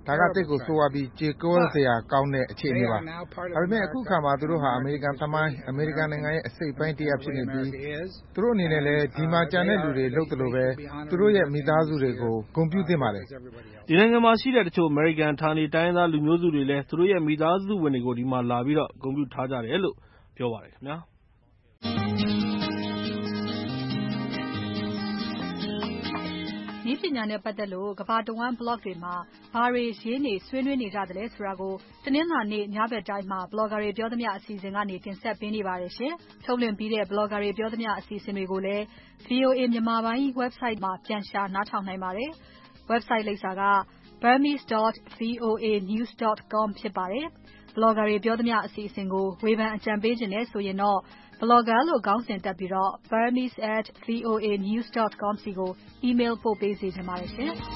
ဒါကသိပ်ကိုဆိုးဝါးပြီးကြေကွဲစရာကောင်းတဲ့အခြေအနေပါဒါပေမဲ့အခုခါမှာသူတို့ဟာအမေရိကန်သမိုင်းအမေရိကန်နိုင်ငံရဲ့အစိတ်ပိုင်းတစ်ရပ်ဖြစ်နေပြီးသူတို့အနေနဲ့လည်းဒီမှာကြံတဲ့လူတွေလုပ်တယ်လို့ပဲသူတို့ရဲ့မိသားစုတွေကိုဂုဏ်ပြုသင့်ပါတယ်ဒီနိုင်ငံမှာရှိတဲ့တချို့အမေရိကန်ဌာနေတိုင်းသားလူမျိုးစုတွေလည်းသူတို့ရဲ့မိသားစုဝင်တွေကိုဒီမှာလာပြီးတော့ဂုဏ်ပြုထားကြတယ်လို့ပြောပါတယ်ခင်ဗျာနည်းပညာနဲ့ပတ်သက်လို့ကမ္ဘာတဝန်း blog တွေမှာဘာတွေရေးနေဆွေးနွေးနေကြတယ်လဲဆိုတာကိုတနင်္လာနေ့ညဘက်တိုင်းမှာ blogger တွေပြောသမျှအစီအစဉ်ကနေတင်ဆက်ပေးနေပါတယ်ရှင်။ထုတ်လွှင့်ပြီးတဲ့ blogger တွေပြောသမျှအစီအစဉ်တွေကိုလည်း V O A မြန်မာပိုင်း website မှာပြန်ရှာနားထောင်နိုင်ပါတယ်။ website လိပ်စာက burmese dot voa news dot com ဖြစ်ပါတယ်။ blogger တွေပြောသမျှအစီအစဉ်ကိုဝေဖန်အကြံပေးခြင်းနဲ့ဆိုရင်တော့blogger လို့ခေါင်းစဉ်တပ်ပြီးတော့ burmese at voa news dot com စီကို email ပို့ပေးစေချင်ပါတယ်ရှင်။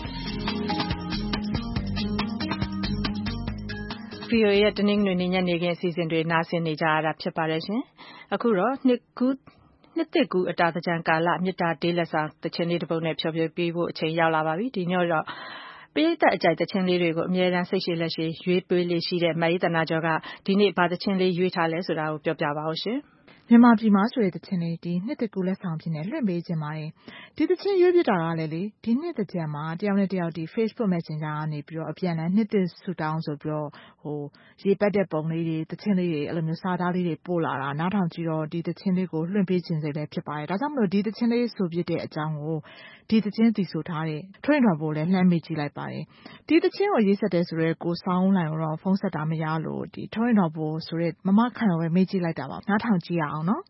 V O A ရဲ့တနင်္ဂနွေနေ့ညနေခင်းအစီအစဉ်တွေနားဆင်နေကြရတာဖြစ်ပါတယ်ရှင်။အခုတော့နှစ်ကူးနှစ်သစ်ကူးအတာသင်္ကြန်ကာလမေတ္တာတေးလက်ဆောင်တခြင်းလေးတစ်ပုဒ်နဲ့ဖြောပြပေးဖို့အချိန်ရောက်လာပါပြီ။ဒီညတော့ပရိသတ်အကြိုက်တခြင်းလေးတွေကိုအမြဲတမ်းစိတ်ရှည်လက်ရှည်ရွေးပေးလေးရှိတဲ့မအေးသနာကျော်ကဒီနေ့ဘာတခြင်းလေးရွေးထားလဲဆိုတာကိုပြောပြပါဦးရှင်။မြန်မာပြည်မှာဆိုတဲ့တခြင်းလေးဒီနှစ်တကူလက်ဆောင်ဖြစ်နေလွှင့်ပေးခြင်းပါတယ်ဒီတခြင်းရွေးပြတာကလည်းလေဒီနှစ်တကြံမှာတယောက်နဲ့တယောက်ဒီ Facebook Messenger ကနေပြီးတော့အပြန်အလှန်နှစ်သစ်ဆုတောင်းဆိုပြီးတော့ဟိုရေပတ်တဲ့ပုံလေးတွေတခြင်းလေးတွေအဲ့လိုမျိုးစာသားလေးတွေပို့လာတာနားထောင်ကြည့်တော့ဒီတခြင်းလေးကိုလွှင့်ပေးခြင်းစိတ်လည်းဖြစ်ပါတယ်ဒါကြောင့်မလို့ဒီတခြင်းလေးဆိုပြတဲ့အကြောင်းကိုဒီတခြင်းတီဆိုထားတဲ့ထွန်းတော်ဘို့လည်းလှမ်းမေးကြည့်လိုက်ပါတယ်ဒီတခြင်းကိုရေးဆက်တဲ့ဆိုရဲကိုစောင်းလိုက်တော့ဖုန်းဆက်တာမရလို့ဒီထွန်းတော်ဘို့ဆိုရဲမမခန့်တော်ပဲမေးကြည့်လိုက်တာပါနားထောင်ကြည့်ရအောင်နော်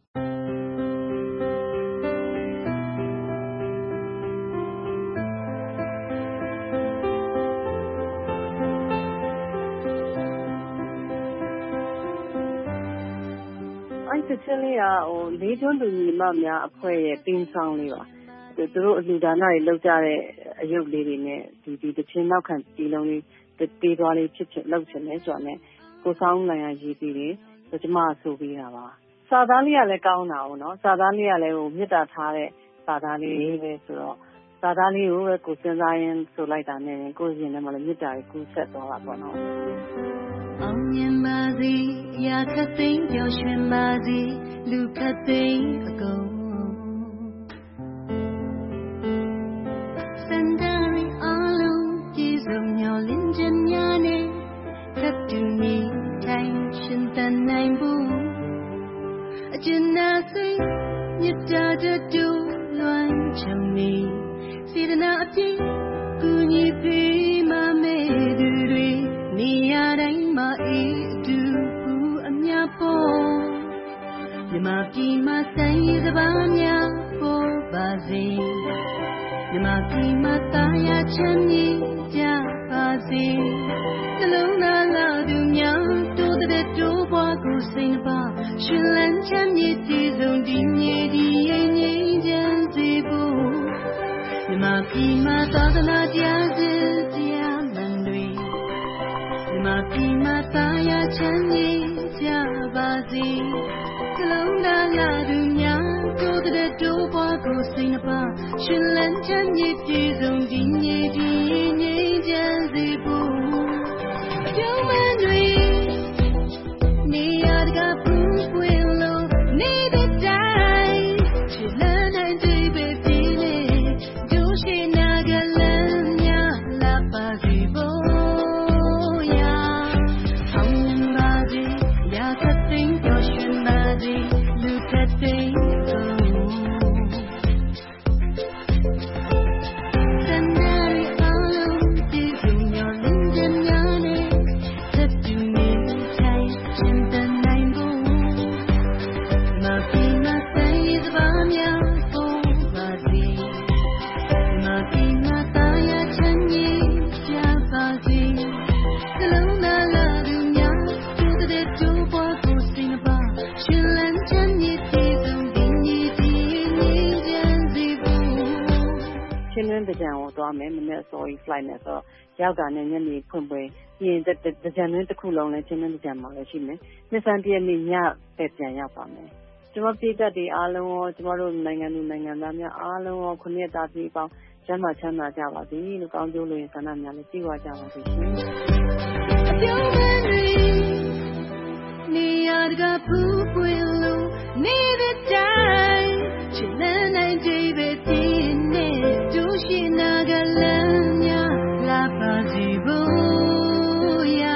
အဲ့ဒီချင်းလေးကဟိုလေးကျွန်းသူညီမများအဖွဲ့ရဲ့တင်းဆောင်လေးပါသူတို့အလူဒါနတွေလောက်ကြတဲ့အယုတ်လေးတွေနဲ့ဒီဒီတချင်းနောက်ခံဒီလုံးလေးတေးသွားလေးဖြစ်ဖြစ်လောက်ချင်တယ်ဆိုတော့ねကိုဆောင်နိုင်ရရေးပြီးတယ်ဆိုကျမဆိုပြီးတာပါစာသားလေးကလည်းကောင်းတာဟုတ်နော်စာသားလေးကလည်းဟိုမြစ်တာထားတဲ့စာသားလေးပဲဆိုတော့စာသားလေးကိုပဲကိုစဉ်းစားရင်ဆိုလိုက်တာနဲ့ကိုရင်ထဲမှာလည်းမြစ်တာကိုကူးဆက်သွားတာပေါ့နော်အောင်မြင်ပါစေရာခတ်သိမ်းပျော်ရွှင်ပါစေလူခတ်သိမ်းအကုန်စန္ဒရီအလုံးပြေဆုံးမျောလင်းခြင်းများနဲ့ခပ်တူနေထိုင်ရှင်တန်နိုင်ဘူးအကျဉ်းနာစိတ်မြတ်တာတူလွမ်းချင်နေစေတနာအပြည့်ကူညီပေးမမဲသူတွေနေရာတိုင်းမှာအေးအတူဘူးအများပေါ်မြမပြည်မှာဆိုင်ရသဘာများပေါ်ပါစေမြမပြည်မှာတာယာချမ်းမြေကြပါစေနှလုံးသားလာသူများတိုးတဲ့တိုးပွားကိုစိတ်ပါရှင်လန်းချမ်းမြေတည်ဆုံးဒီမြေဒီရင်ငြိမ်းချမ်းစေဖို့မြမပြည်မှာသာသနာတရားစစ်တရားမှန်တွေမြမပြည်မှာတာယာချမ်းမြေကြပါစေနှလုံးသားလာသူများတိုးတဲ့တိုးပွားကိုစိတ်ပါရှင်လန်းချမ်းမြေတည်ဆုံးဒီမြေဒီရင်ငြိမ်းချမ်းစေဖို့ပြောင်းမတွေနေရတကပူပွင့်လို့နေတဲ့တိုင်းချစ်လန်းနိုင်တဲ့ပဲပြေးလေဒုရှိနာကလမ်းများလာပါစေဖို့ရာအောင်မြင်ပါစေရာခတ်သိမ်းပျော်ရွှင်ပါစေလူခတ်သိမ်းတကြံကိုသွားမယ်မနေ့အစောကြီး flight နဲ့ဆိုတော့ရောက်တာနဲ့ညနေဖွင့်ပွဲပြင်တကြံတွင်တစ်ခုလုံးလဲချင်းတွင်တကြံမှာလည်းရှိမယ်နှစ်ဆန်းတရက်နေ့ညပဲပြန်ရောက်ပါမယ်ကျွန်မပြည်သက်တွေအားလုံးရောကျမတို့နိုင်ငံသူနိုင်ငံသားများအားလုံးရောခုနှစ်သားပြည်ပေါင်းကျမ်းမာချမ်းသာကြပါစေလို့ကောင်းကျိုးလိုရင်ဆန္ဒများလည်းပြည့်ဝကြပါစေရှင်အပြောင်းလဲနေရကဖူးပွင့်လို့နေတဲ့တိုင်းချစ်နိုင်တဲ့ပဲပြင်းနေဒုရှိနာကလမ်းများလာပါစီဖို့ရာ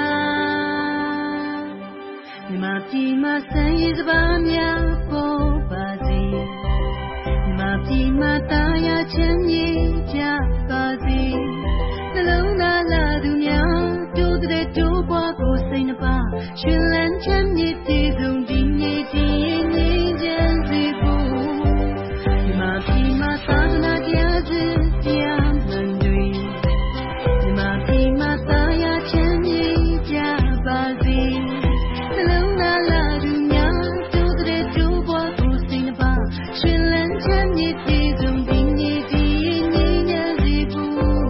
မြမပြည်မှာစံရည်စပါးများပေါ်ပါစေမြမပြည်မှာတာယာချမ်းမြေကြပါစေနှလုံးသားလာသူများတို့တဲ့တို့ဘွားကိုစိတ်နှပါရှင်လန်းချမ်းမြေတည်ဆုံးဒီနေ့ဒီနေ့ချမ်းစီဖို့မြမပြည်မှာသာသနာတရားစဉ်တရားမှန်တွေမြမပြည်မှာတာယာချမ်းမြေကြပါစေနှလုံးသားလာသူများတို့တဲ့တို့ဘွားကိုစိတ်နှပါရှင်လန်းချမ်းမြေတည်ဆုံးဒီနေ့ဒီနေ့ချမ်းစီဖို့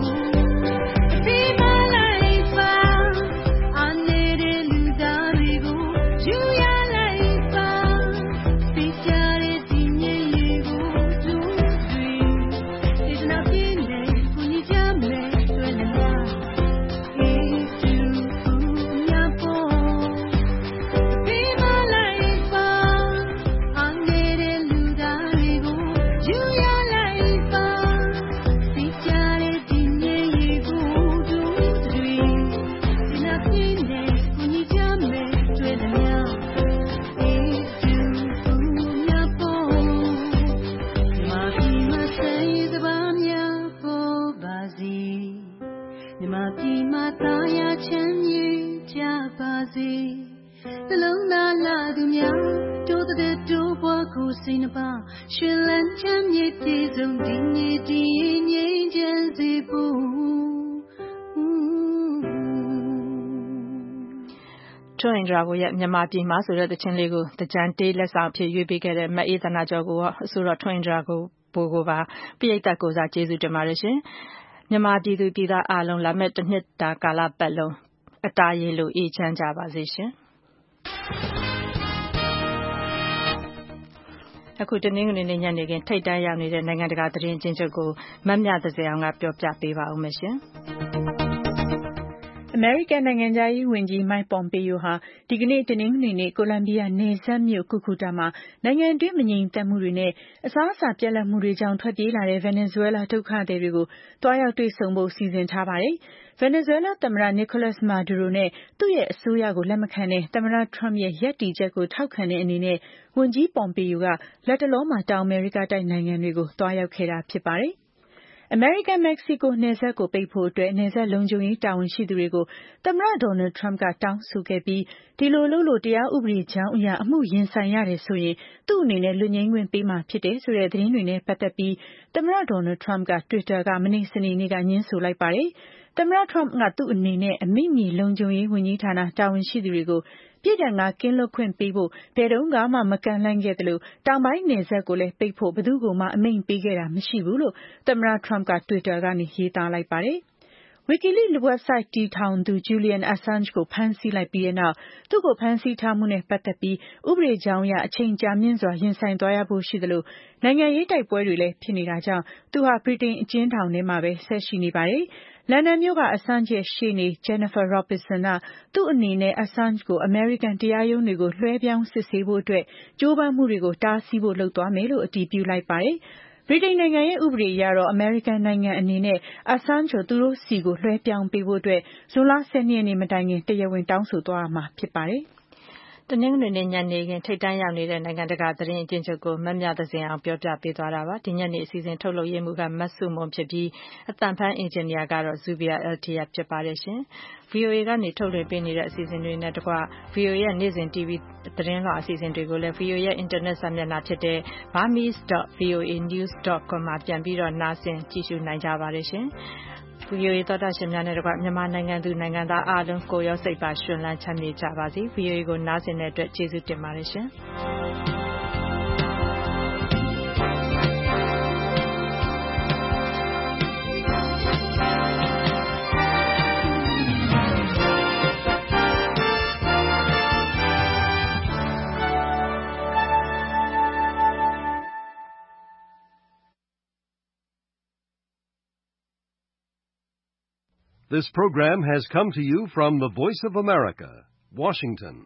ထွင်ဒရာကိုရဲ့မြန်မာပြည်မှာဆိုတဲ့တခြင်းလေးကိုတကြံတေးလက်ဆောင်ဖြစ်ရွေးပေးခဲ့တဲ့မအေးသနာကျော်ကိုအဆိုတော်ထွင်ဒရာကိုဘိုးကိုပါပြိတ္တကိုစားကျေးဇူးတင်ပါတယ်ရှင်မြန်မာပြည်သူပြည်သားအားလုံးလာမယ့်တစ်နှစ်တာကာလပတ်လုံးအတားရည်လို့အေးချမ်းကြပါစေရှင်အခုတနင်္ဂနွေနေ့ညနေခင်းထိတ်တန့်ရောက်နေတဲ့နိုင်ငံတကာသတင်းချင်းချုပ်ကိုမတ်မြသစအောင်ကပြောပြပေးပါဦးမယ်ရှင်အမေရိကန်နိုင်ငံသားရေးဝန်ကြီး Mike Pompeo ဟာဒီကနေ့တနင်္ဂနွေနေ့ကိုလံဘီယာနယ်စပ်မြို့ကူကူတာမှာနိုင်ငံတွင်းမငြိမ်သက်မှုတွေနဲ့အစားအစာပြတ်လတ်မှုတွေကြောင့်ထွက်ပြေးလာတဲ့ဗင်နီဇွဲလားဒုက္ခသည်တွေကိုတွားရောက်တွေ့ဆုံဖို့စီစဉ်ထားပါတယ်။ဗင်နီဇွဲလားသမ္မတ Nicolas Maduro နဲ့သူ့ရဲ့အစိုးရကိုလက်မခံတဲ့သမ္မတ Trump ရဲ့ရပ်တည်ချက်ကိုထောက်ခံတဲ့အနေနဲ့ဝန်ကြီး Pompeo ကလက်တလောမှာတောင်အမေရိကတိုက်နိုင်ငံတွေကိုတွားရောက်ခဲ့တာဖြစ်ပါတယ်။အမေရိကန်မက္ကဆီကိုနယ်စပ်ကိုပိတ်ဖို့အတွက်နယ်စပ်လုံခြုံရေးတာဝန်ရှိသူတွေကိုသမ္မတ Donald Trump ကတောင်းဆိုခဲ့ပြီးဒီလိုလုပ်လို့တရားဥပဒေကြောင်းအရအမှုရင်ဆိုင်ရတယ်ဆိုရင်သူ့အနေနဲ့လွတ်ငြိမ်းခွင့်ပေးမှာဖြစ်တယ်ဆိုတဲ့သတင်းတွေနဲ့ပတ်သက်ပြီးသမ္မတ Donald Trump က Twitter ကမနေ့စနေနေ့ကညင်းဆိုလိုက်ပါတယ်။သမ္မတ Trump ကသူ့အနေနဲ့အမိမြေလုံခြုံရေးဝန်ကြီးဌာနတာဝန်ရှိသူတွေကိုပြည်ထောင်ကကင်းလွတ်ခွင့်ပေးဖို့ဘယ်တုန်းကမှမကန့်လန့်ခဲ့သလိုတောင်ပိုင်းနယ်စပ်ကိုလည်းပိတ်ဖို့ဘယ်သူ့ကိုမှအမိန့်ပေးခဲ့တာမရှိဘူးလို့သမ္မတ Trump က Twitter ကနေရေးသားလိုက်ပါတယ်။ WikiLeaks website တည်ထောင်သူ Julian Assange ကိုဖမ်းဆီးလိုက်ပြီးတဲ့နောက်သူ့ကိုဖမ်းဆီးထားမှုနဲ့ပတ်သက်ပြီးဥပဒေကြောင်းအရအချိန်ကြာမြင့်စွာရင်ဆိုင်သွားရဖို့ရှိသလိုနိုင်ငံရေးတိုက်ပွဲတွေလည်းဖြစ်နေတာကြောင့်သူဟာဗြိတိန်အကျဉ်းထောင်ထဲမှာပဲဆက်ရှိနေပါတယ်။လန်ဒန်မြို့က Assange ရဲ့ရှေ့နေ Jennifer Robinson ကသူ့အနေနဲ့ Assange ကိုအမေရိကန်တရားရုံးတွေကိုလွှဲပြောင်းစစ်ဆေးဖို့အတွက်ကြိုးပမ်းမှုတွေကိုတားဆီးဖို့လုပ်သွားမယ်လို့အတည်ပြုလိုက်ပါတယ်။ဗြိတိန်နိုင်ငံရဲ့ဥပဒေအရတော့အမေရိကန်နိုင်ငံအနေနဲ့ Assange ကိုသူတို့စီကိုလွှဲပြောင်းပေးဖို့အတွက်ဇွန်လ၁၂ရက်နေ့မတိုင်ခင်တရားဝင်တောင်းဆိုသွားရမှာဖြစ်ပါတယ်။တနင်္ဂနွေနေ့ညနေခင်းထိပ်တန်းရောက်နေတဲ့နိုင်ငံတကာသတင်းအကျဉ်းချုပ်ကိုမမြသဇင်အောင်ပြောပြပေးသွားတာပါဒီညနေအစီအစဉ်ထုတ်လုပ်ရေးမှုကမတ်စုမွန်ဖြစ်ပြီးအတန်ဖန်အင်ဂျင်နီယာကတော့ Zubia Altia ဖြစ်ပါတယ်ရှင် ဗီအိုအေ ကနေထုတ်လွှင့်ပေးနေတဲ့အစီအစဉ်တွေနဲ့တကွ ဗီအိုအေ ရဲ့နေ့စဉ် တီဗီ သတင်းလွှာအစီအစဉ်တွေကိုလည်း ဗီအိုအေ ရဲ့အင်တာနက်စာမျက်နှာဖြစ်တဲ့ burmese dot v o a news dot com မှာပြန်ပြီးတော့နားဆင်ကြည့်ရှုနိုင်ကြပါတယ်ရှင်ဗီအိုအေသောတာရှင်များနဲ့တကွမြန်မာနိုင်ငံသူနိုင်ငံသားအားလုံးကိုရောစိတ်ပါရှင်လန်းချမ်းမြေ့ကြပါစေဗီအိုအေကိုနားဆင်တဲ့အတွက်ကျေးဇူးတင်ပါတယ်ရှင် This program has come to you from the Voice of America, Washington.